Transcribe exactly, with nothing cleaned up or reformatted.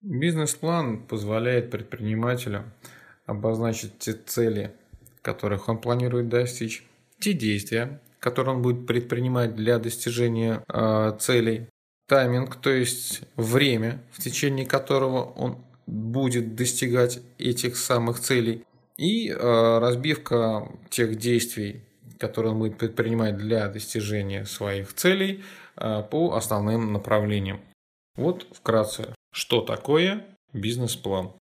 Бизнес-план позволяет предпринимателю обозначить те цели, которых он планирует достичь, те действия, которые он будет предпринимать для достижения э, целей, тайминг, то есть время, в течение которого он будет достигать этих самых целей, и э, разбивка тех действий, которые он будет предпринимать для достижения своих целей э, по основным направлениям. Вот вкратце, что такое бизнес-план.